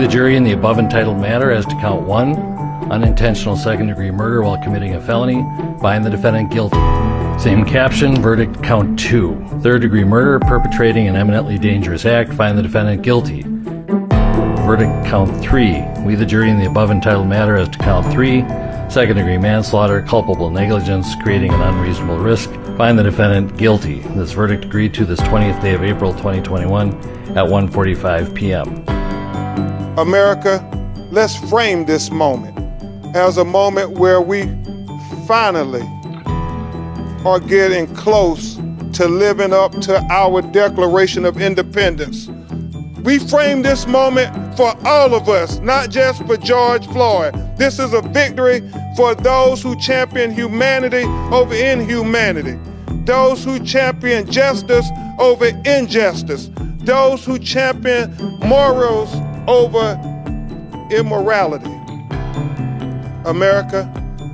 the jury in the above entitled matter as to count 1, unintentional second-degree murder while committing a felony, find the defendant guilty. Same caption, verdict count 2, third-degree murder, perpetrating an eminently dangerous act, find the defendant guilty. Verdict count 3, we the jury in the above entitled matter as to count 3, second-degree manslaughter, culpable negligence, creating an unreasonable risk, find the defendant guilty. This verdict agreed to this 20th day of April 2021 at 1:45 p.m. America, let's frame this moment as a moment where we finally are getting close to living up to our Declaration of Independence. We frame this moment for all of us, not just for George Floyd. This is a victory for those who champion humanity over inhumanity, those who champion justice over injustice, those who champion morals over immorality. America,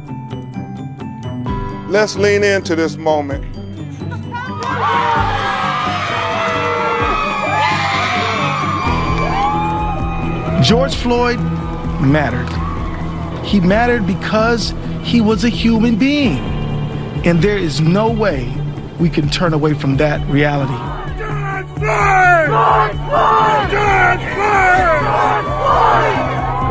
let's lean into this moment. George Floyd mattered. He mattered because he was a human being. And there is no way we can turn away from that reality. George Floyd! George Floyd! George Floyd! George Floyd!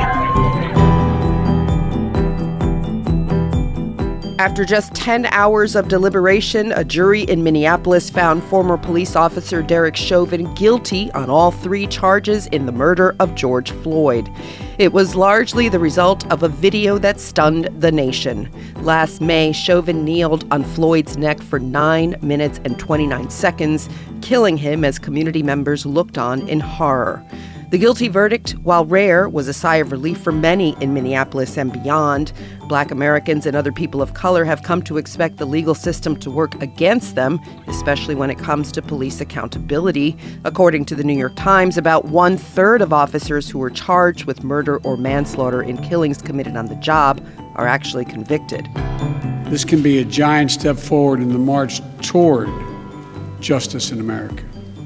After just 10 hours of deliberation, a jury in Minneapolis found former police officer Derek Chauvin guilty on all 3 charges in the murder of George Floyd. It was largely the result of a video that stunned the nation. Last May, Chauvin kneeled on Floyd's neck for 9 minutes and 29 seconds, killing him as community members looked on in horror. The guilty verdict, while rare, was a sigh of relief for many in Minneapolis and beyond. Black Americans and other people of color have come to expect the legal system to work against them, especially when it comes to police accountability. According to the New York Times, about 1/3 of officers who were charged with murder or manslaughter in killings committed on the job are actually convicted. This can be a giant step forward in the march toward justice in America.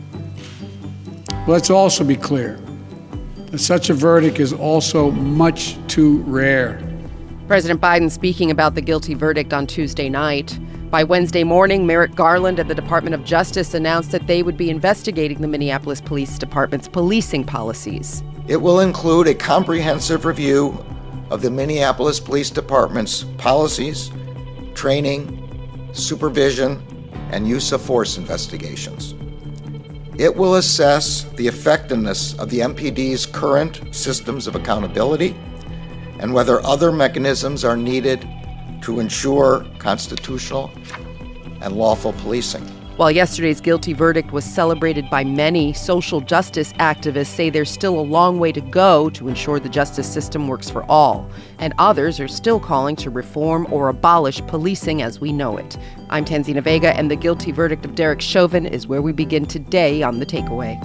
Let's also be clear that such a verdict is also much too rare. President Biden speaking about the guilty verdict on Tuesday night. By Wednesday morning, Merrick Garland at the Department of Justice announced that they would be investigating the Minneapolis Police Department's policing policies. It will include a comprehensive review of the Minneapolis Police Department's policies, training, supervision, and use of force investigations. It will assess the effectiveness of the MPD's current systems of accountability and whether other mechanisms are needed to ensure constitutional and lawful policing. While yesterday's guilty verdict was celebrated by many, social justice activists say there's still a long way to go to ensure the justice system works for all, and others are still calling to reform or abolish policing as we know it. I'm Tanzina Vega, and the guilty verdict of Derek Chauvin is where we begin today on The Takeaway.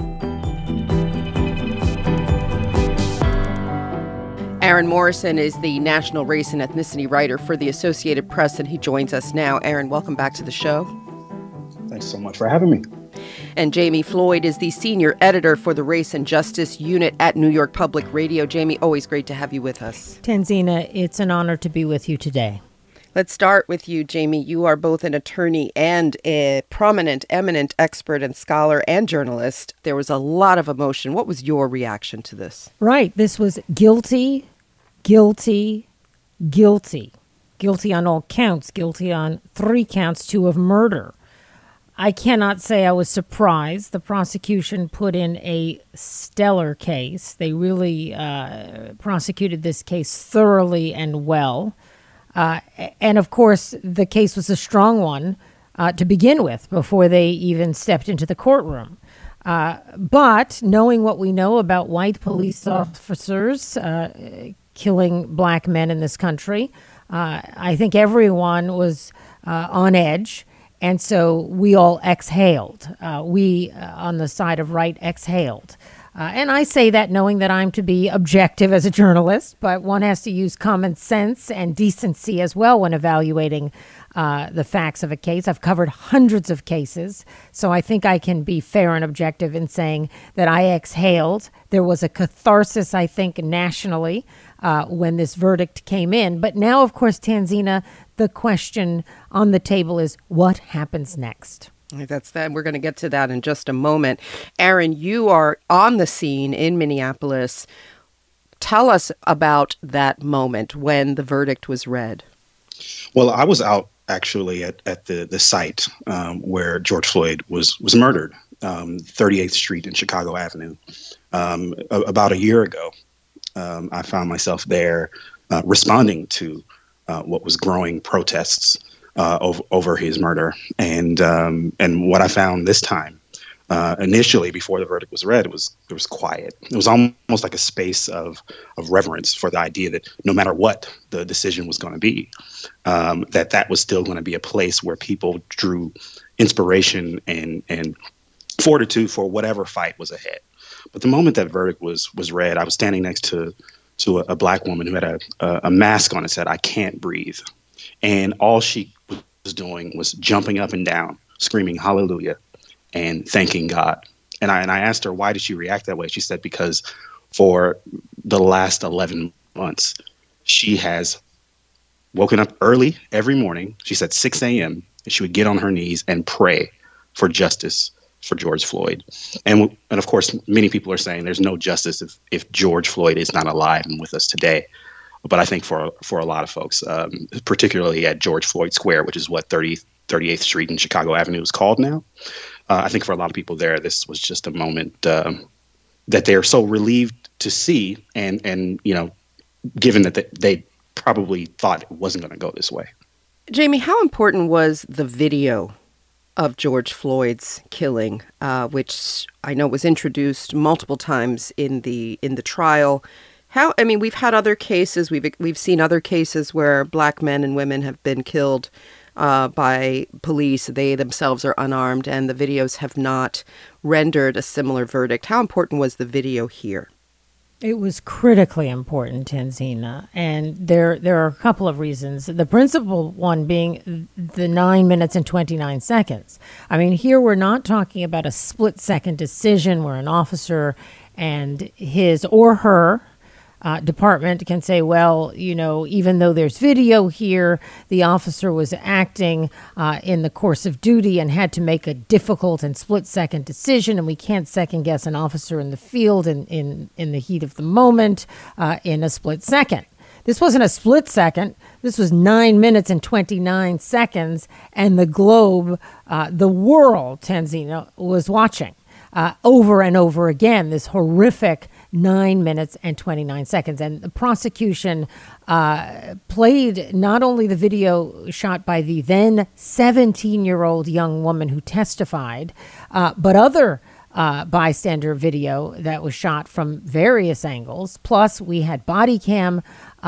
Aaron Morrison is the national race and ethnicity writer for the Associated Press, and he joins us now. Aaron, welcome back to the show. Thanks so much for having me. And Jamie Floyd is the senior editor for the Race and Justice Unit at New York Public Radio. Jamie, always great to have you with us. Tanzina, it's an honor to be with you today. Let's start with you, Jamie. You are both an attorney and a prominent, eminent expert and scholar and journalist. There was a lot of emotion. What was your reaction to this? Right. This was guilty, guilty, guilty. Guilty on all counts. Guilty on 3 counts, 2 of murder. I cannot say I was surprised. The prosecution put in a stellar case. They really prosecuted this case thoroughly and well. And of course, the case was a strong one to begin with before they even stepped into the courtroom. But knowing what we know about white police officers killing black men in this country, I think everyone was on edge. And so we all exhaled. We on the side of right exhaled. And I say that knowing that I'm to be objective as a journalist, but one has to use common sense and decency as well when evaluating the facts of a case. I've covered hundreds of cases, so I think I can be fair and objective in saying that I exhaled. There was a catharsis, I think, nationally when this verdict came in. But now, of course, Tanzina, the question on the table is what happens next? That's that. We're going to get to that in just a moment. Aaron, you are on the scene in Minneapolis. Tell us about that moment when the verdict was read. Well, I was out actually at the site where George Floyd was murdered, 38th Street and Chicago Avenue. About a year ago, I found myself there responding to what was growing protests over his murder. And what I found this time, initially before the verdict was read, it was quiet. It was almost like a space of reverence for the idea that no matter what the decision was going to be, that was still going to be a place where people drew inspiration and fortitude for whatever fight was ahead. But the moment that verdict was read, I was standing next to a Black woman who had a mask on and said, "I can't breathe." And all she was doing was jumping up and down, screaming hallelujah and thanking God. And I asked her, why did she react that way? She said, because for the last 11 months, she has woken up early every morning. She said 6 a.m. and she would get on her knees and pray for justice for George Floyd. And of course, many people are saying there's no justice if George Floyd is not alive and with us today. But I think for a lot of folks, particularly at George Floyd Square, which is what 38th Street and Chicago Avenue is called now, I think for a lot of people there, this was just a moment that they're so relieved to see, and given that they probably thought it wasn't going to go this way. Jamie, how important was the video of George Floyd's killing, which I know was introduced multiple times in the trial? We've had other cases. We've seen other cases where Black men and women have been killed by police. They themselves are unarmed, and the videos have not rendered a similar verdict. How important was the video here? It was critically important, Tanzina, and there are a couple of reasons. The principal one being the 9 minutes and 29 seconds. I mean, here we're not talking about a split-second decision where an officer and his or her department can say, well, even though there's video here, the officer was acting in the course of duty and had to make a difficult and split-second decision, and we can't second-guess an officer in the field in the heat of the moment in a split second. This wasn't a split second. This was 9 minutes and 29 seconds, and the globe, the world, Tanzina, was watching over and over again this horrific 9 minutes and 29 seconds. And the prosecution played not only the video shot by the then 17-year-old young woman who testified, but other bystander video that was shot from various angles. Plus, we had body cam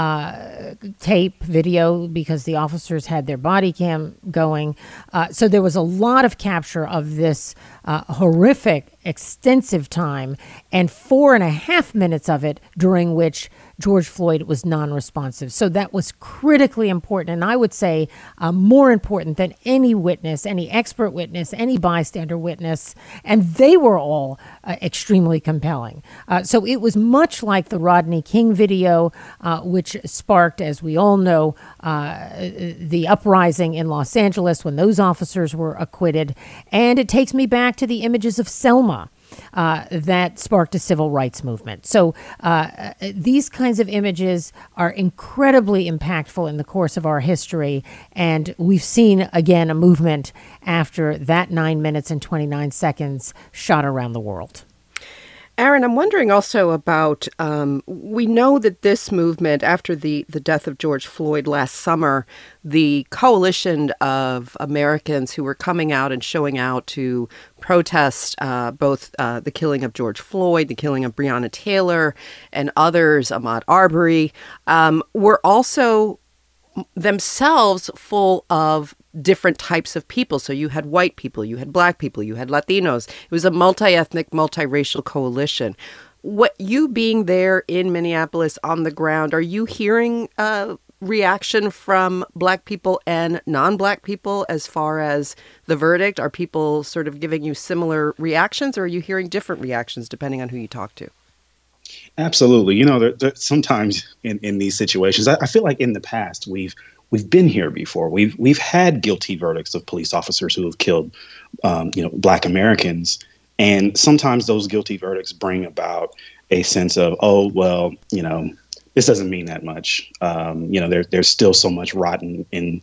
tape video because the officers had their body cam going. So there was a lot of capture of this horrific, extensive time, and 4.5 minutes of it during which George Floyd was non-responsive. So that was critically important, and I would say more important than any witness, any expert witness, any bystander witness, and they were all extremely compelling. So it was much like the Rodney King video, which sparked, as we all know, the uprising in Los Angeles when those officers were acquitted. And it takes me back to the images of Selma that sparked a civil rights movement. So these kinds of images are incredibly impactful in the course of our history. And we've seen, again, a movement after that 9 minutes and 29 seconds shot around the world. Aaron, I'm wondering also about, we know that this movement, after the death of George Floyd last summer, the coalition of Americans who were coming out and showing out to protest both the killing of George Floyd, the killing of Breonna Taylor, and others, Ahmaud Arbery, were also themselves full of different types of people. So you had white people, you had black people, you had Latinos. It was a multi-ethnic, multiracial coalition. What you being there in Minneapolis on the ground, are you hearing reaction from black people and non-black people as far as the verdict? Are people sort of giving you similar reactions, or are you hearing different reactions depending on who you talk to? Absolutely. You know, sometimes in these situations, I feel like in the past we've been here before. We've had guilty verdicts of police officers who have killed, Black Americans, and sometimes those guilty verdicts bring about a sense of, oh well, this doesn't mean that much. There's still so much rotten in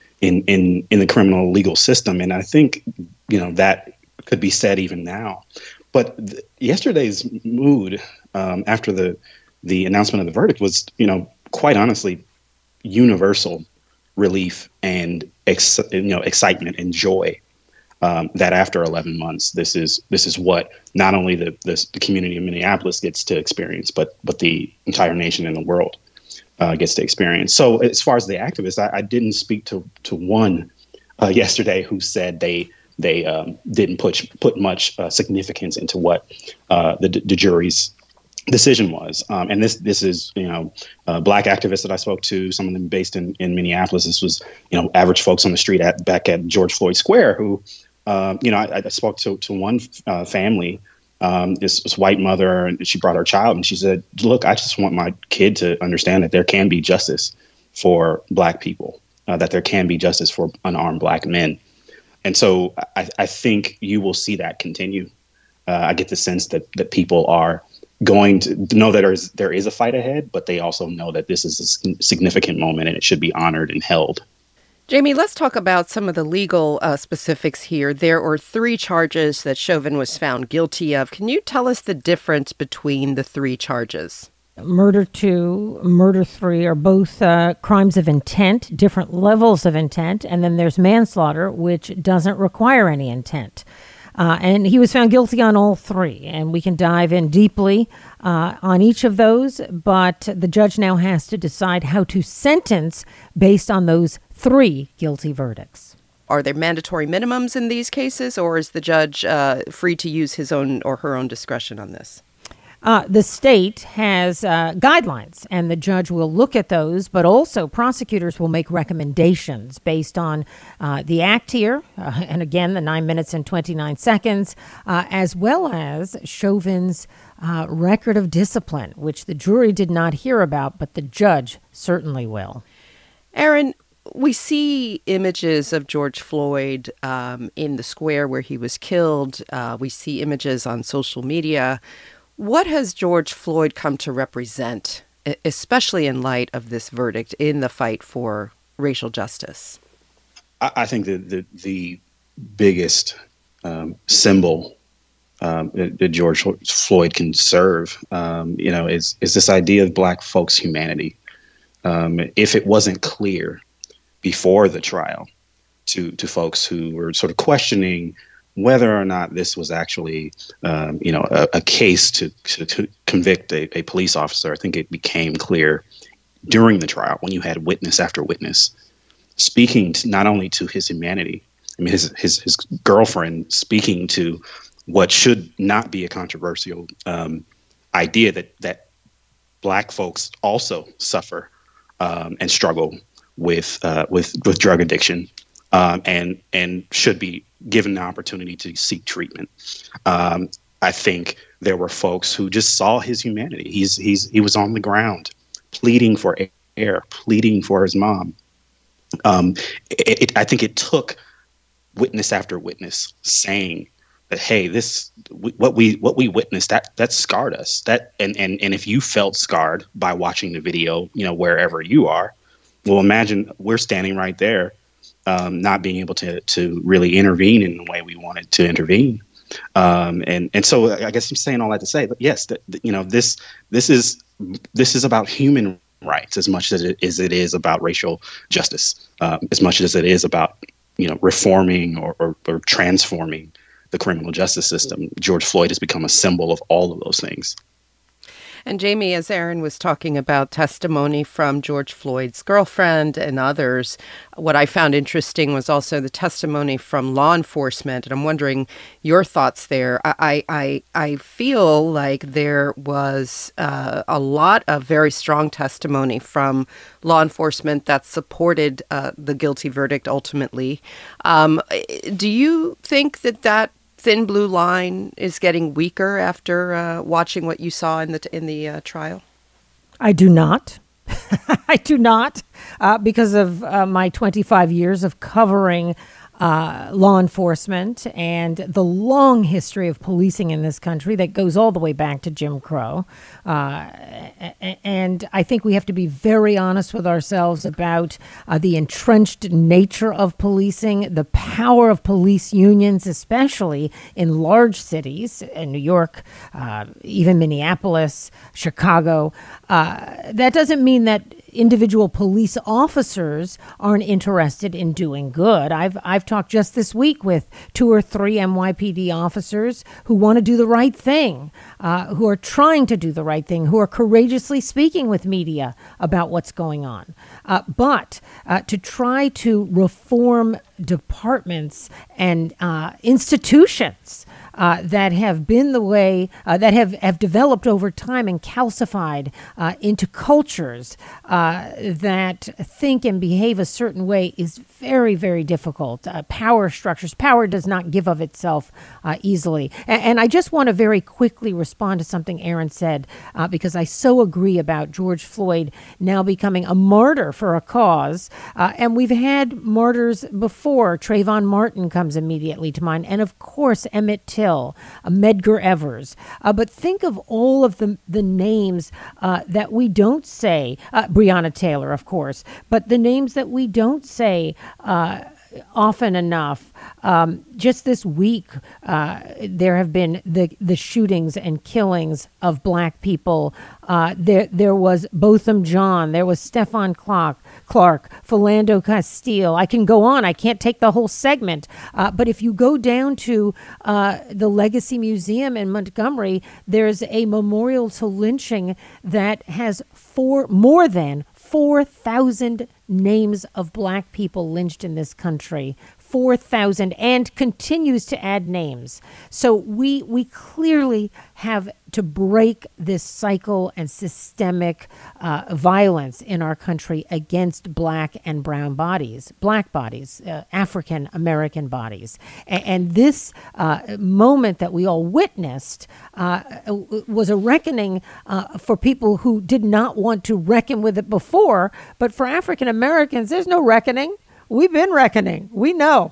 the criminal legal system, and I think that could be said even now. But yesterday's mood after the announcement of the verdict was, quite honestly, universal relief and excitement and joy. That after 11 months, this is what not only the community of Minneapolis gets to experience, but the entire nation and the world gets to experience. So as far as the activists, I didn't speak to one yesterday who said they didn't put much significance into what the jury's decision was. And this is, Black activists that I spoke to, some of them based in Minneapolis. This was, average folks on the street back at George Floyd Square who, I spoke to one family, this white mother, and she brought her child, and she said, look, I just want my kid to understand that there can be justice for Black people, that there can be justice for unarmed Black men. And so I think you will see that continue. I get the sense that people are going to know that there is a fight ahead, but they also know that this is a significant moment and it should be honored and held. Jamie, let's talk about some of the legal specifics here. There are 3 charges that Chauvin was found guilty of. Can you tell us the difference between the 3 charges? Murder 2, murder 3 are both crimes of intent, different levels of intent. And then there's manslaughter, which doesn't require any intent. And he was found guilty on all 3. And we can dive in deeply on each of those. But the judge now has to decide how to sentence based on those 3 guilty verdicts. Are there mandatory minimums in these cases, or is the judge free to use his own or her own discretion on this? The state has guidelines, and the judge will look at those, but also prosecutors will make recommendations based on the act here, and again, the 9 minutes and 29 seconds, as well as Chauvin's record of discipline, which the jury did not hear about, but the judge certainly will. Aaron, we see images of George Floyd in the square where he was killed. We see images on social media. What has George Floyd come to represent, especially in light of this verdict in the fight for racial justice? I think that the biggest symbol that George Floyd can serve, is this idea of Black folks' humanity. If it wasn't clear before the trial to folks who were sort of questioning whether or not this was actually, a case to convict a police officer, I think it became clear during the trial when you had witness after witness speaking not only to his humanity, I mean, his girlfriend speaking to what should not be a controversial idea that Black folks also suffer and struggle with drug addiction and should be given the opportunity to seek treatment. I think there were folks who just saw his humanity. He was on the ground pleading for air, pleading for his mom. I think it took witness after witness saying that, hey, what we witnessed that scarred us. That and if you felt scarred by watching the video, wherever you are, well, imagine we're standing right there. Not being able to really intervene in the way we wanted to intervene. And so I guess I'm saying all that to say, but yes, this is about human rights as much as it is about racial justice, as much as it is about, reforming or transforming the criminal justice system. George Floyd has become a symbol of all of those things. And Jamie, as Aaron was talking about testimony from George Floyd's girlfriend and others, what I found interesting was also the testimony from law enforcement. And I'm wondering your thoughts there. I feel like there was a lot of very strong testimony from law enforcement that supported the guilty verdict ultimately. Do you think that thin blue line is getting weaker after watching what you saw in the trial? I do not. I do not, because of my 25 years of covering law enforcement and the long history of policing in this country that goes all the way back to Jim Crow. And I think we have to be very honest with ourselves about the entrenched nature of policing, the power of police unions, especially in large cities, in New York, even Minneapolis, Chicago. That doesn't mean that individual police officers aren't interested in doing good. I've talked just this week with 2 or 3 NYPD officers who want to do the right thing, who are trying to do the right thing, who are courageously speaking with media about what's going on. But to try to reform departments and institutions that have been the way, that have developed over time and calcified into cultures that think and behave a certain way is very, very difficult. Power structures, power does not give of itself easily. And I just want to very quickly respond to something Aaron said, because I so agree about George Floyd now becoming a martyr for a cause. And we've had martyrs before. Trayvon Martin comes immediately to mind. And of course, Emmett Till, Medgar Evers. But think of all of the names that we don't say, Breonna Taylor, of course, but the names that we don't say often enough. Just this week, there have been the shootings and killings of Black people. There was Botham Jean. There was Stephon Clark, Philando Castile. I can go on. I can't take the whole segment. But if you go down to the Legacy Museum in Montgomery, there's a memorial to lynching that has more than 4,000 names of Black people lynched in this country. 4,000, and continues to add names. So we clearly have to break this cycle and systemic violence in our country against Black and brown bodies, Black bodies, African American bodies. And this moment that we all witnessed was a reckoning for people who did not want to reckon with it before. But for African Americans, there's no reckoning. We've been reckoning. We know.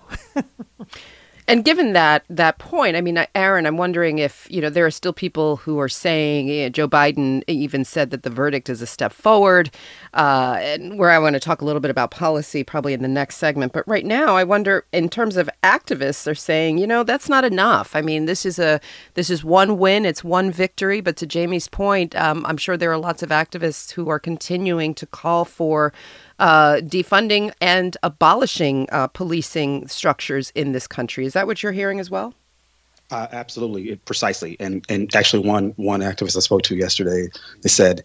And given that point, I mean, Aaron, I'm wondering if, there are still people who are saying, Joe Biden even said that the verdict is a step forward, and where I want to talk a little bit about policy probably in the next segment. But right now, I wonder, in terms of activists, they're saying, that's not enough. I mean, this is one win. It's one victory. But to Jamie's point, I'm sure there are lots of activists who are continuing to call for defunding and abolishing policing structures in this country. Is that what you're hearing as well? Absolutely, precisely. And actually, one activist I spoke to yesterday, they said,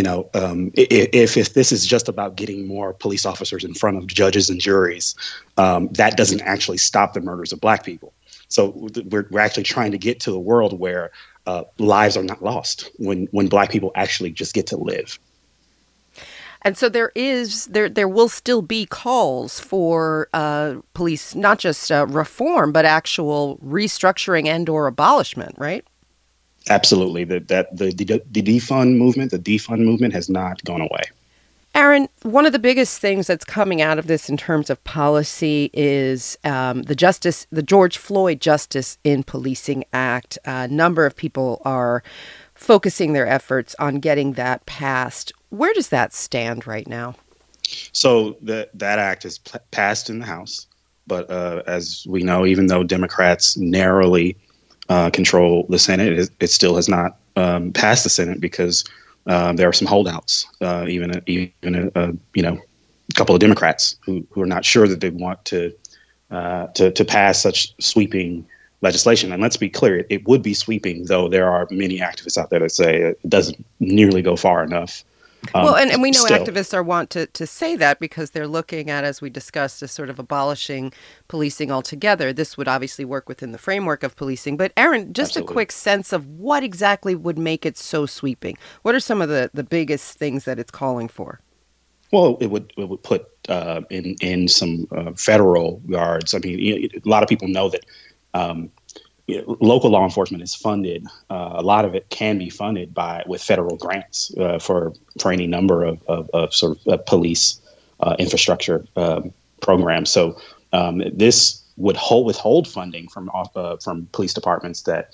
if this is just about getting more police officers in front of judges and juries, that doesn't actually stop the murders of Black people. So we're actually trying to get to the world where lives are not lost when Black people actually just get to live. And so there will still be calls for police, not just reform, but actual restructuring and or abolishment, right? Absolutely. The defund movement has not gone away. Aaron, one of the biggest things that's coming out of this in terms of policy is the George Floyd Justice in Policing Act. A number of people are focusing their efforts on getting that passed. Where does that stand right now? So that act is passed in the House, but as we know, even though Democrats narrowly control the Senate, it still has not passed the Senate because there are some holdouts, even a couple of Democrats who are not sure that they want to pass such sweeping legislation. And let's be clear, it would be sweeping, though there are many activists out there that say it doesn't nearly go far enough. Well, and we know still, activists are want to say that because they're looking at, as we discussed, as sort of abolishing policing altogether. This would obviously work within the framework of policing. But Aaron, just Absolutely. a quick sense of what exactly would make it so sweeping. What are some of the biggest things that it's calling for? Well, it would put in some federal guards. I mean, a lot of people know that local law enforcement is funded. A lot of it can be funded with federal grants for any number of sort of police infrastructure programs. So this would withhold funding from police departments that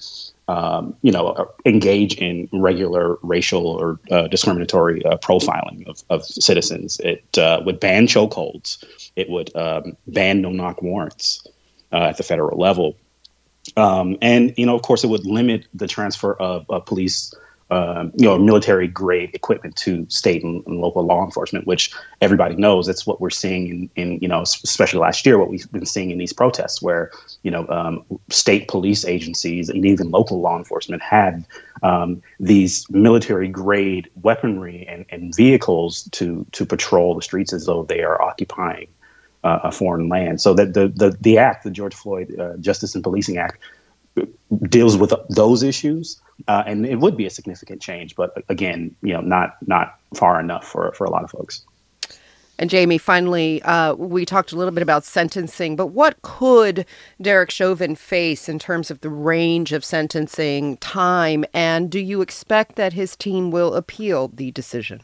engage in regular racial or discriminatory profiling of citizens. It would ban chokeholds. It would ban no-knock warrants at the federal level. And, of course, it would limit the transfer of police, military grade equipment to state and local law enforcement, which everybody knows that's what we're seeing in especially last year, what we've been seeing in these protests where, state police agencies and even local law enforcement had these military grade weaponry and vehicles to patrol the streets as though they are occupying a foreign land. So that the act, the George Floyd Justice and Policing Act, deals with those issues, and it would be a significant change. But again, not far enough for a lot of folks. And Jamie, finally, we talked a little bit about sentencing, but what could Derek Chauvin face in terms of the range of sentencing time? And do you expect that his team will appeal the decision?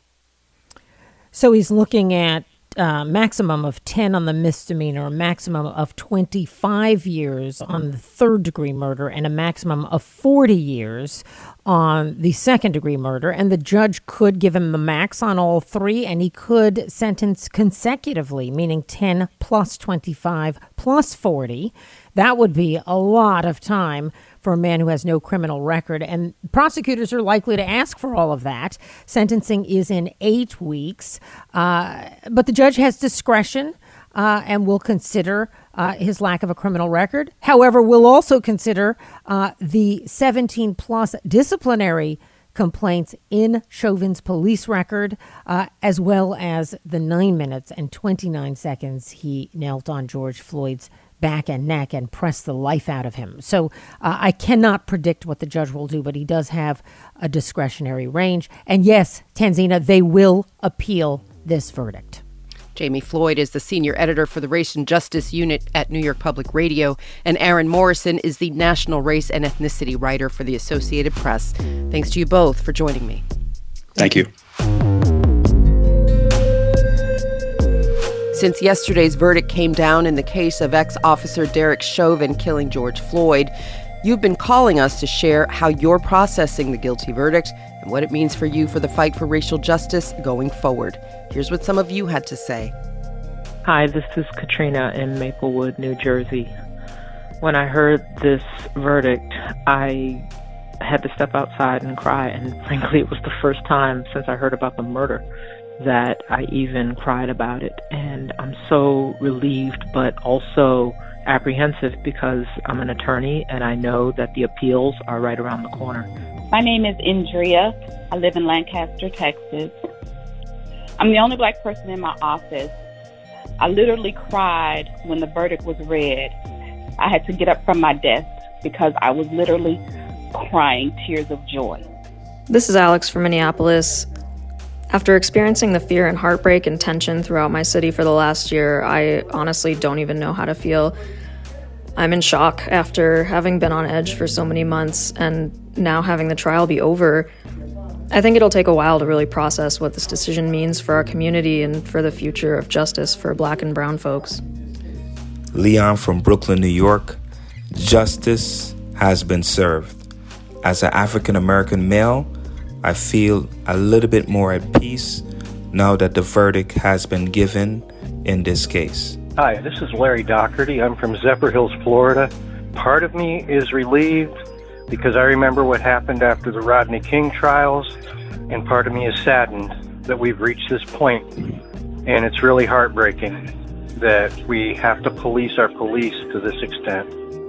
So he's looking at maximum of 10 on the misdemeanor, a maximum of 25 years on the third-degree murder, and a maximum of 40 years on the second-degree murder. And the judge could give him the max on all three, and he could sentence consecutively, meaning 10 plus 25 plus 40. That would be a lot of time for a man who has no criminal record. And prosecutors are likely to ask for all of that. Sentencing is in 8 weeks. But the judge has discretion and will consider his lack of a criminal record. However, we'll also consider the 17 plus disciplinary complaints in Chauvin's police record, as well as the 9 minutes and 29 seconds he knelt on George Floyd's back and neck and press the life out of him. So I cannot predict what the judge will do, but he does have a discretionary range. And yes, Tanzina, they will appeal this verdict. Jamie Floyd is the senior editor for the Race and Justice Unit at New York Public Radio, and Aaron Morrison is the national race and ethnicity writer for the Associated Press. Thanks to you both for joining me. Thank you. Since yesterday's verdict came down in the case of ex-officer Derek Chauvin killing George Floyd, you've been calling us to share how you're processing the guilty verdict and what it means for you for the fight for racial justice going forward. Here's what some of you had to say. Hi, this is Katrina in Maplewood, New Jersey. When I heard this verdict, I had to step outside and cry, and frankly, it was the first time since I heard about the murder that I even cried about it. And I'm so relieved, but also apprehensive because I'm an attorney and I know that the appeals are right around the corner. My name is Indria. I live in Lancaster, Texas. I'm the only black person in my office. I literally cried when the verdict was read. I had to get up from my desk because I was literally crying tears of joy. This is Alex from Minneapolis. After experiencing the fear and heartbreak and tension throughout my city for the last year, I honestly don't even know how to feel. I'm in shock after having been on edge for so many months and now having the trial be over. I think it'll take a while to really process what this decision means for our community and for the future of justice for Black and brown folks. Leon from Brooklyn, New York. Justice has been served. As an African-American male, I feel a little bit more at peace now that the verdict has been given in this case. Hi, this is Larry Doherty. I'm from Zephyrhills, Florida. Part of me is relieved because I remember what happened after the Rodney King trials, and part of me is saddened that we've reached this point. And it's really heartbreaking that we have to police our police to this extent.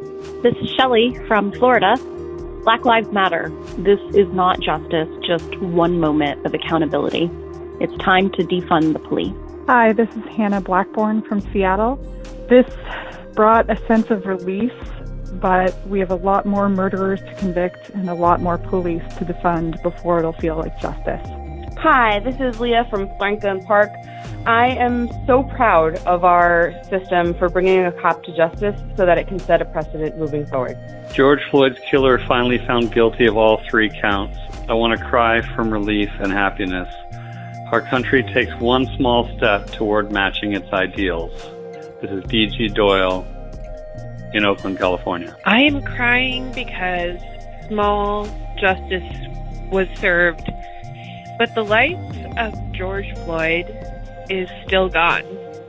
This is Shelley from Florida. Black Lives Matter. This is not justice, just one moment of accountability. It's time to defund the police. Hi, this is Hannah Blackburn from Seattle. This brought a sense of relief, but we have a lot more murderers to convict and a lot more police to defund before it'll feel like justice. Hi, this is Leah from Franklin Park. I am so proud of our system for bringing a cop to justice so that it can set a precedent moving forward. George Floyd's killer finally found guilty of all 3 counts. I want to cry from relief and happiness. Our country takes one small step toward matching its ideals. This is D.G. Doyle in Oakland, California. I am crying because small justice was served, but the life of George Floyd is still gone.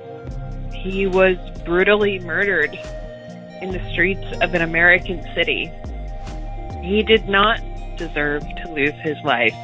He was brutally murdered in the streets of an American city. He did not deserve to lose his life.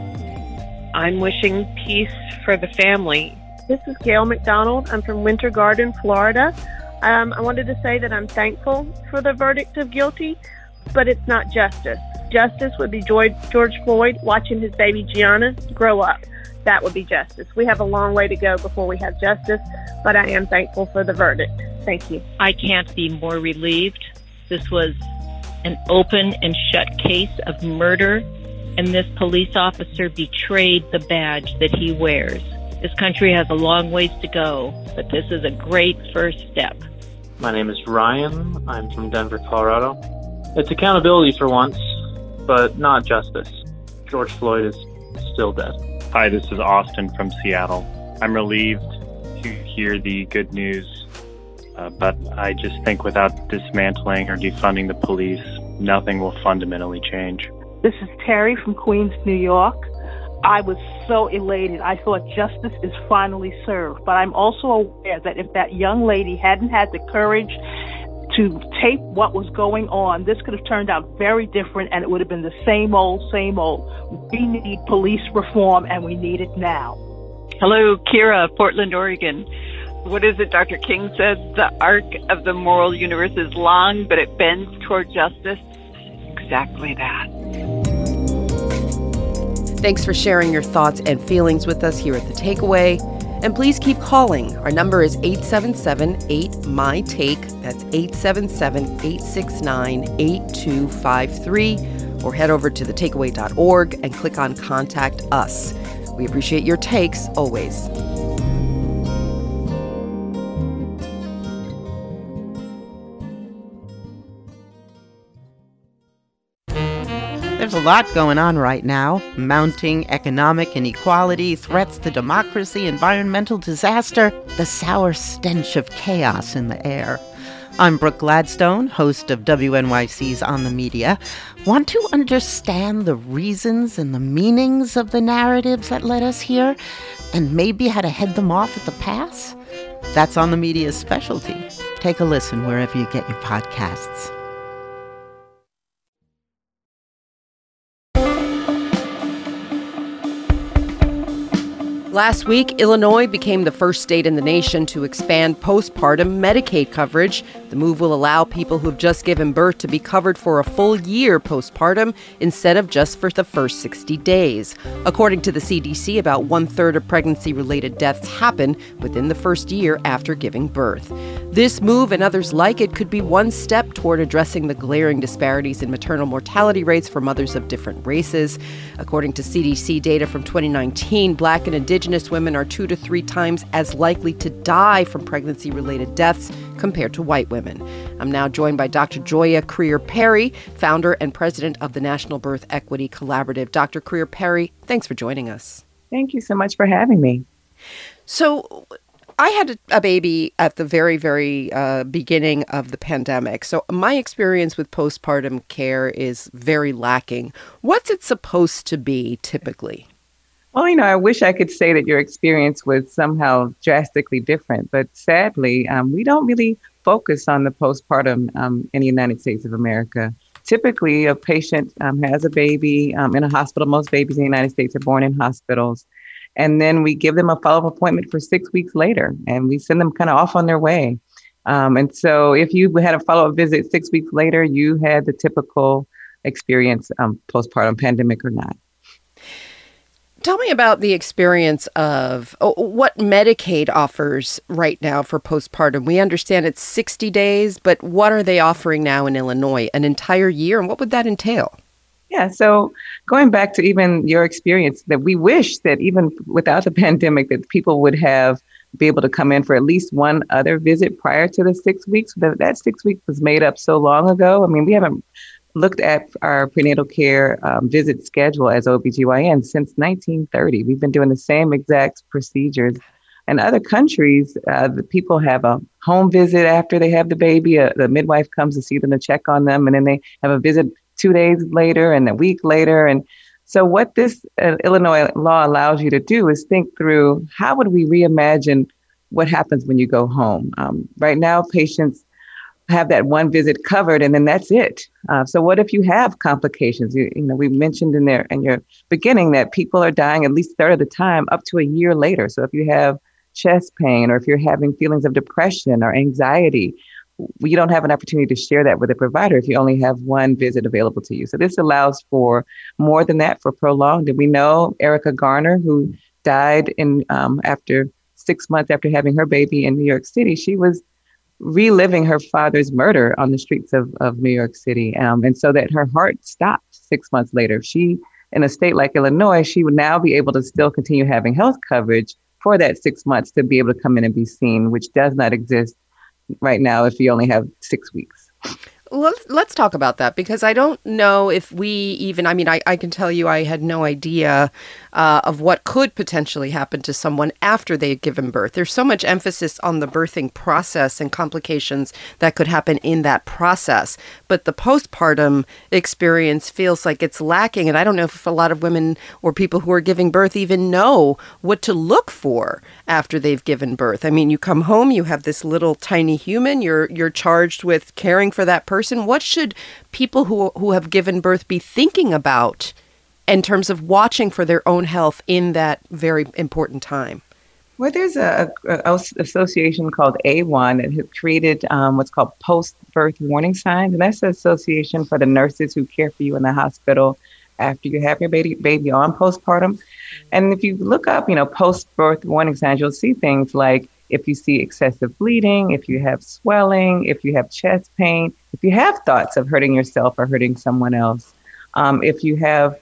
I'm wishing peace for the family. This is Gail McDonald. I'm from Winter Garden, Florida. I wanted to say that I'm thankful for the verdict of guilty, but it's not justice. Justice would be George Floyd watching his baby Gianna grow up. That would be justice. We have a long way to go before we have justice, but I am thankful for the verdict. Thank you. I can't be more relieved. This was an open and shut case of murder, and this police officer betrayed the badge that he wears. This country has a long ways to go, but this is a great first step. My name is Ryan. I'm from Denver, Colorado. It's accountability for once, but not justice. George Floyd is still dead. Hi, this is Austin from Seattle. I'm relieved to hear the good news, but I just think without dismantling or defunding the police, nothing will fundamentally change. This is Terry from Queens, New York. I was so elated. I thought justice is finally served, but I'm also aware that if that young lady hadn't had the courage to tape what was going on, this could have turned out very different, and it would have been the same old, same old. We need police reform, and we need it now. Hello, Kira, Portland, Oregon. What is it Dr. King says? The arc of the moral universe is long, but it bends toward justice. Exactly that. Thanks for sharing your thoughts and feelings with us here at The Takeaway. And please keep calling. Our number is 877-8-MY-TAKE. That's 877-869-8253. Or head over to thetakeaway.org and click on Contact Us. We appreciate your takes always. There's a lot going on right now. Mounting economic inequality, threats to democracy, environmental disaster, the sour stench of chaos in the air. I'm Brooke Gladstone, host of WNYC's On the Media. Want to understand the reasons and the meanings of the narratives that led us here, and maybe how to head them off at the pass? That's On the Media's specialty. Take a listen wherever you get your podcasts. Last week, Illinois became the first state in the nation to expand postpartum Medicaid coverage. The move will allow people who've just given birth to be covered for a full year postpartum instead of just for the first 60 days. According to the CDC, about 1/3 of pregnancy-related deaths happen within the first year after giving birth. This move and others like it could be one step toward addressing the glaring disparities in maternal mortality rates for mothers of different races. According to CDC data from 2019, Black and Indigenous women are 2 to 3 times as likely to die from pregnancy-related deaths compared to white women. I'm now joined by Dr. Joya Crear-Perry, founder and president of the National Birth Equity Collaborative. Dr. Crear-Perry, thanks for joining us. Thank you so much for having me. So I had a baby at the very, very beginning of the pandemic. So my experience with postpartum care is very lacking. What's it supposed to be typically? Well, I wish I could say that your experience was somehow drastically different, but sadly, we don't really focus on the postpartum in the United States of America. Typically, a patient has a baby in a hospital. Most babies in the United States are born in hospitals. And then we give them a follow-up appointment for 6 weeks later, and we send them kind of off on their way. And so if you had a follow-up visit 6 weeks later, you had the typical experience, postpartum, pandemic or not. Tell me about the experience of what Medicaid offers right now for postpartum. We understand it's 60 days, but what are they offering now in Illinois? An entire year? And what would that entail? Yeah, so going back to even your experience, that we wish that even without the pandemic, that people would be able to come in for at least one other visit prior to the 6 weeks. That 6 weeks was made up so long ago. I mean, we haven't looked at our prenatal care visit schedule as OBGYN since 1930. We've been doing the same exact procedures. In other countries, the people have a home visit after they have the baby. The midwife comes to see them to check on them, and then they have a visit 2 days later and a week later. And so what this Illinois law allows you to do is think through, how would we reimagine what happens when you go home? Right now, patients have that one visit covered, and then that's it. So what if you have complications? You know, we mentioned in your beginning that people are dying at least a third of the time up to a year later. So if you have chest pain, or if you're having feelings of depression or anxiety, you don't have an opportunity to share that with a provider if you only have one visit available to you. So this allows for more than that, for prolonged. And we know Erica Garner, who died after 6 months after having her baby in New York City, she was reliving her father's murder on the streets of New York City. And so that her heart stopped 6 months later. She, in a state like Illinois, she would now be able to still continue having health coverage for that 6 months to be able to come in and be seen, which does not exist right now if you only have 6 weeks. Well, let's talk about that, because I don't know if we even, I can tell you I had no idea of what could potentially happen to someone after they've given birth. There's so much emphasis on the birthing process and complications that could happen in that process. But the postpartum experience feels like it's lacking. And I don't know if a lot of women or people who are giving birth even know what to look for after they've given birth. I mean, you come home, you have this little tiny human, you're charged with caring for that person. What should people who have given birth be thinking about in terms of watching for their own health in that very important time? Well, there's a association called A1 that has created what's called post-birth warning signs. And that's an association for the nurses who care for you in the hospital after you have your baby on postpartum. And if you look up, post-birth warning signs, you'll see things like if you see excessive bleeding, if you have swelling, if you have chest pain, if you have thoughts of hurting yourself or hurting someone else, if you have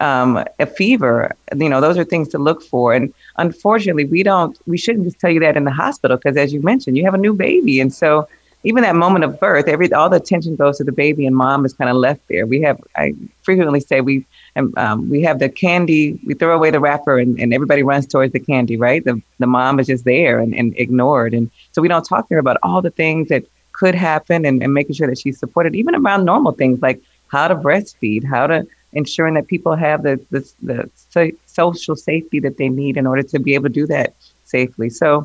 a fever, those are things to look for. And unfortunately, we shouldn't just tell you that in the hospital, because as you mentioned, you have a new baby. And so even that moment of birth, all the attention goes to the baby, and mom is kind of left there. I frequently say we have the candy, we throw away the wrapper and everybody runs towards the candy, right? The mom is just there and ignored. And so we don't talk to her about all the things that could happen and making sure that she's supported, even around normal things like how to breastfeed, how to ensuring that people have the social safety that they need in order to be able to do that safely. So,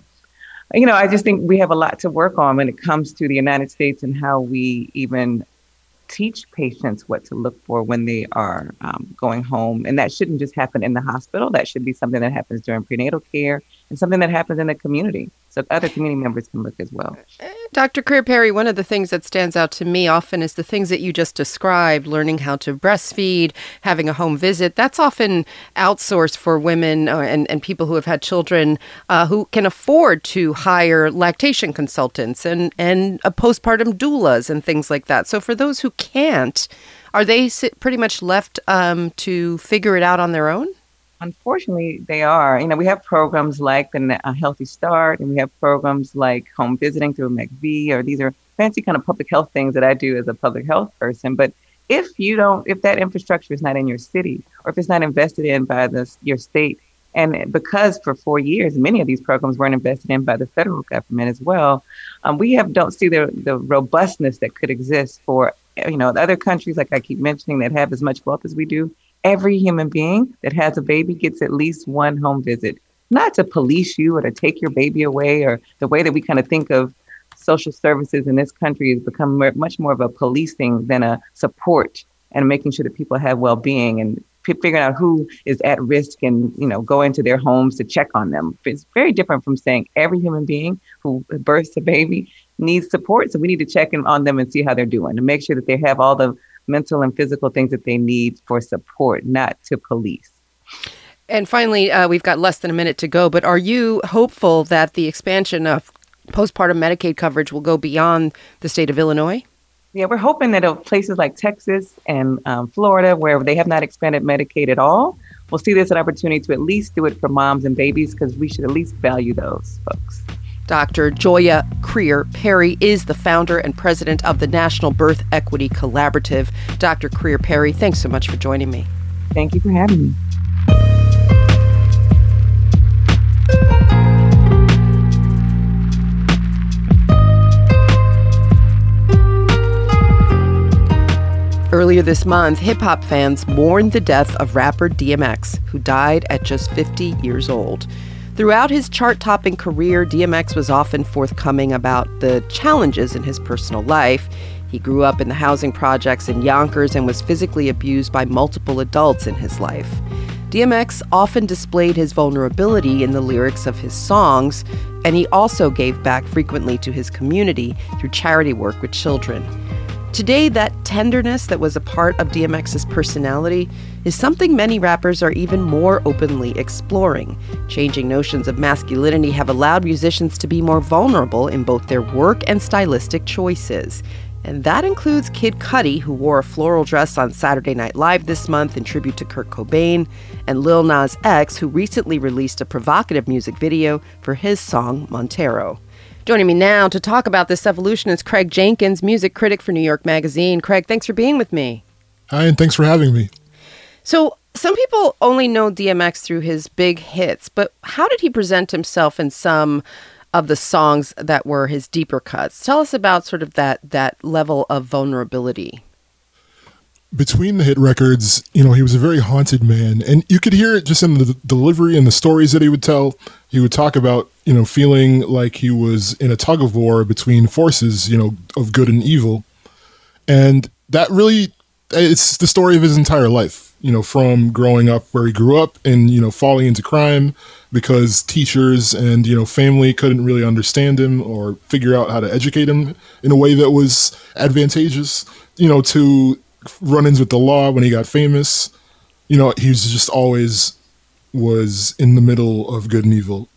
I just think we have a lot to work on when it comes to the United States and how we even teach patients what to look for when they are going home. And that shouldn't just happen in the hospital. That should be something that happens during prenatal care and something that happens in the community, so other community members can look as well. Dr. Krier-Perry, one of the things that stands out to me often is the things that you just described, learning how to breastfeed, having a home visit. That's often outsourced for women and people who have had children who can afford to hire lactation consultants and postpartum doulas and things like that. So for those who can't, are they pretty much left to figure it out on their own? Unfortunately, they are. We have programs like the Healthy Start, and we have programs like home visiting through McV, or these are fancy kind of public health things that I do as a public health person. But if that infrastructure is not in your city, or if it's not invested in by your state, and because for 4 years, many of these programs weren't invested in by the federal government as well, we don't see the robustness that could exist for, other countries, like I keep mentioning, that have as much wealth as we do. Every human being that has a baby gets at least one home visit, not to police you or to take your baby away, or the way that we kind of think of social services in this country has become much more of a policing than a support and making sure that people have well-being and figuring out who is at risk and, go into their homes to check on them. It's very different from saying every human being who births a baby need support. So we need to check in on them and see how they're doing, and make sure that they have all the mental and physical things that they need for support, not to police. And finally, we've got less than a minute to go, but are you hopeful that the expansion of postpartum Medicaid coverage will go beyond the state of Illinois? Yeah, we're hoping that places like Texas and Florida, where they have not expanded Medicaid at all, will see this as an opportunity to at least do it for moms and babies, because we should at least value those folks. Dr. Joya Creer-Perry is the founder and president of the National Birth Equity Collaborative. Dr. Creer-Perry, thanks so much for joining me. Thank you for having me. Earlier this month, hip-hop fans mourned the death of rapper DMX, who died at just 50 years old. Throughout his chart-topping career, DMX was often forthcoming about the challenges in his personal life. He grew up in the housing projects in Yonkers and was physically abused by multiple adults in his life. DMX often displayed his vulnerability in the lyrics of his songs, and he also gave back frequently to his community through charity work with children. Today, that tenderness that was a part of DMX's personality is something many rappers are even more openly exploring. Changing notions of masculinity have allowed musicians to be more vulnerable in both their work and stylistic choices. And that includes Kid Cudi, who wore a floral dress on Saturday Night Live this month in tribute to Kurt Cobain, and Lil Nas X, who recently released a provocative music video for his song Montero. Joining me now to talk about this evolution is Craig Jenkins, music critic for New York Magazine. Craig, thanks for being with me. Hi, and thanks for having me. So, some people only know DMX through his big hits, but how did he present himself in some of the songs that were his deeper cuts? Tell us about sort of that level of vulnerability. Between the hit records, he was a very haunted man, and you could hear it just in the delivery and the stories that he would tell. He would talk about, feeling like he was in a tug of war between forces, of good and evil. And that really, it's the story of his entire life, from growing up where he grew up and, falling into crime because teachers and, family couldn't really understand him or figure out how to educate him in a way that was advantageous, to run-ins with the law when he got famous. He was just always was in the middle of good and evil.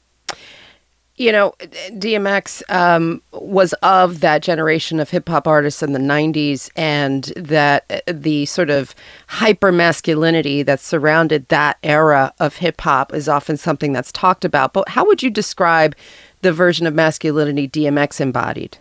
DMX was of that generation of hip-hop artists in the 90s, and that the sort of hyper-masculinity that surrounded that era of hip-hop is often something that's talked about. But how would you describe the version of masculinity DMX embodied?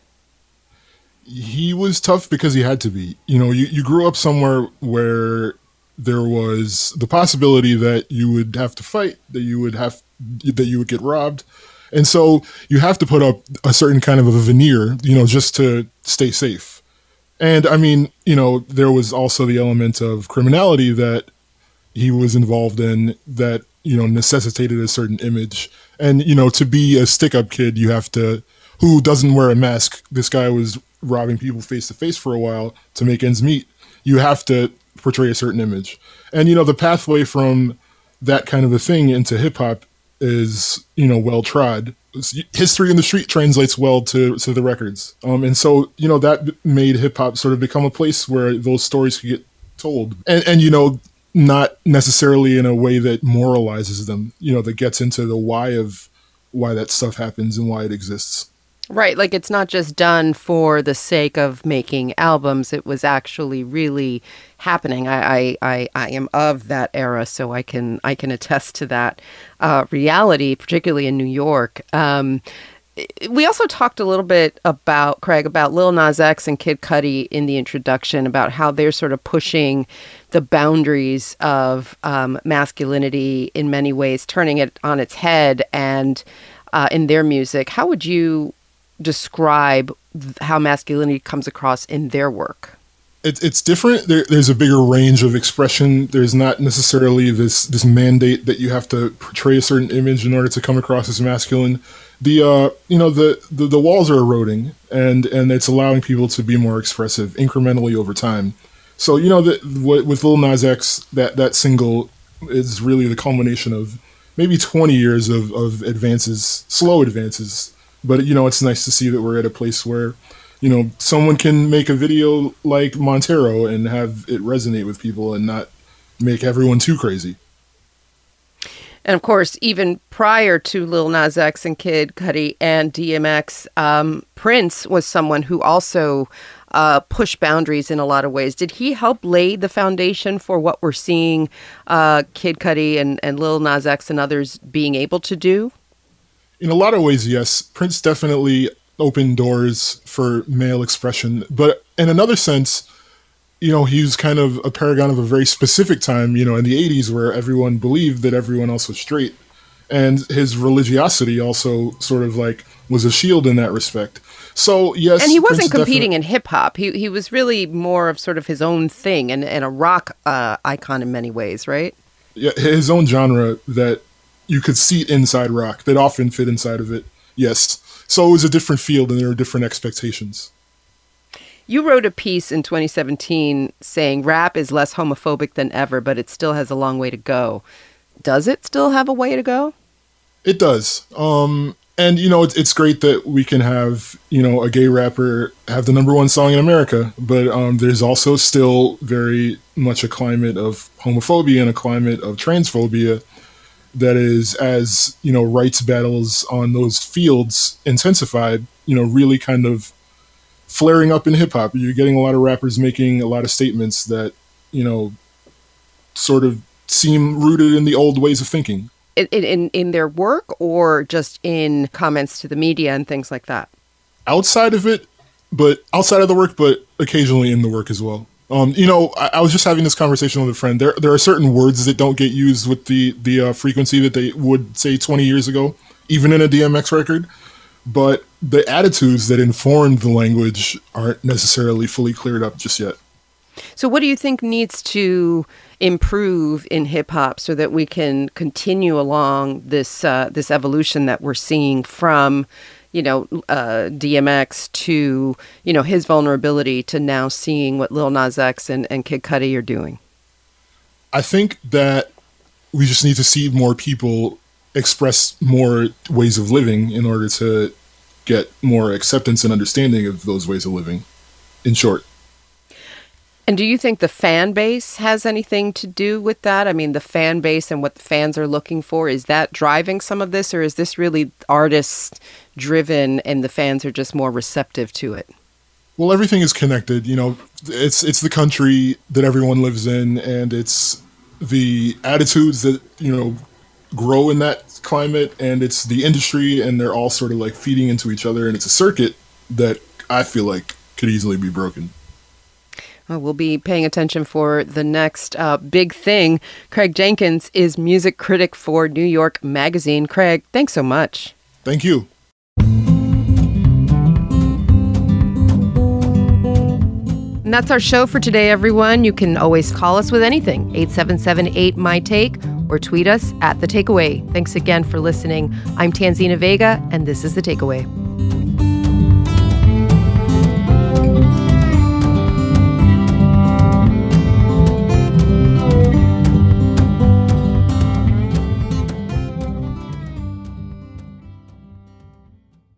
He was tough because he had to be. You grew up somewhere where there was the possibility that you would have to fight, that you would get robbed. And so you have to put up a certain kind of a veneer, just to stay safe. And I mean, there was also the element of criminality that he was involved in that, necessitated a certain image. And, to be a stick-up kid, who doesn't wear a mask. This guy was robbing people face to face for a while to make ends meet. You have to portray a certain image. And, the pathway from that kind of a thing into hip hop is, well trod. History in the street translates well to the records. And so, that made hip hop sort of become a place where those stories could get told. And not necessarily in a way that moralizes them, that gets into the why that stuff happens and why it exists. Right, like it's not just done for the sake of making albums. It was actually really happening. I am of that era, so I can attest to that reality, particularly in New York. We also talked a little bit about, Craig, about Lil Nas X and Kid Cudi in the introduction, about how they're sort of pushing the boundaries of masculinity in many ways, turning it on its head, and in their music. How would you describe how masculinity comes across in their work? It's different. There's a bigger range of expression. There's not necessarily this mandate that you have to portray a certain image in order to come across as masculine. The walls are eroding, and it's allowing people to be more expressive incrementally over time. So with Lil Nas X, that single is really the culmination of maybe 20 years of advances, slow advances, But, it's nice to see that we're at a place where, someone can make a video like Montero and have it resonate with people and not make everyone too crazy. And of course, even prior to Lil Nas X and Kid Cudi and DMX, Prince was someone who also pushed boundaries in a lot of ways. Did he help lay the foundation for what we're seeing Kid Cudi and Lil Nas X and others being able to do? In a lot of ways, yes. Prince definitely opened doors for male expression. But in another sense, he was kind of a paragon of a very specific time, in the 80s where everyone believed that everyone else was straight. And his religiosity also sort of like was a shield in that respect. So, yes. And he wasn't competing in hip hop. He was really more of sort of his own thing and a rock icon in many ways, right? Yeah, his own genre that you could see inside rock that often fit inside of it. Yes. So it was a different field and there were different expectations. You wrote a piece in 2017 saying rap is less homophobic than ever, but it still has a long way to go. Does it still have a way to go? It does. And, it's great that we can have, a gay rapper have the number one song in America. But there's also still very much a climate of homophobia and a climate of transphobia that is, as, rights battles on those fields intensified, really kind of flaring up in hip hop. You're getting a lot of rappers making a lot of statements that, sort of seem rooted in the old ways of thinking. In their work or just in comments to the media and things like that? Outside of the work, but occasionally in the work as well. I was just having this conversation with a friend. There are certain words that don't get used with the frequency that they would say 20 years ago, even in a DMX record. But the attitudes that informed the language aren't necessarily fully cleared up just yet. So what do you think needs to improve in hip hop so that we can continue along this evolution that we're seeing from, DMX to, his vulnerability to now seeing what Lil Nas X and Kid Cudi are doing? I think that we just need to see more people express more ways of living in order to get more acceptance and understanding of those ways of living, in short. And do you think the fan base has anything to do with that? I mean, the fan base and what the fans are looking for, is that driving some of this, or is this really artist driven and the fans are just more receptive to it? Well, everything is connected. It's the country that everyone lives in, and it's the attitudes that, grow in that climate, and it's the industry, and they're all sort of like feeding into each other, and it's a circuit that I feel like could easily be broken. Well, we'll be paying attention for the next big thing. Craig Jenkins is music critic for New York Magazine. Craig, thanks so much. Thank you. And that's our show for today, everyone. You can always call us with anything, 877-8-MY-TAKE, or tweet us at The Takeaway. Thanks again for listening. I'm Tanzina Vega, and this is The Takeaway.